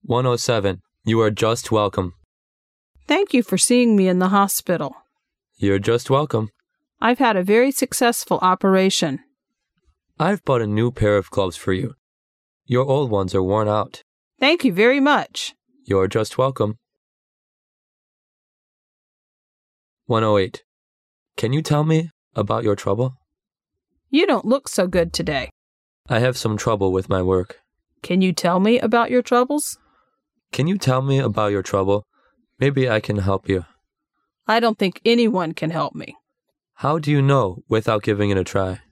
107. You are just welcome. Thank you for seeing me in the hospital. You're just welcome. I've had a very successful operation. I've bought a new pair of gloves for you. Your old ones are worn out. Thank you very much. You're just welcome. 108. Can you tell me about your trouble? You don't look so good today. I have some trouble with my work. Can you tell me about your troubles? Can you tell me about your trouble? Maybe I can help you. I don't think anyone can help me. How do you know without giving it a try?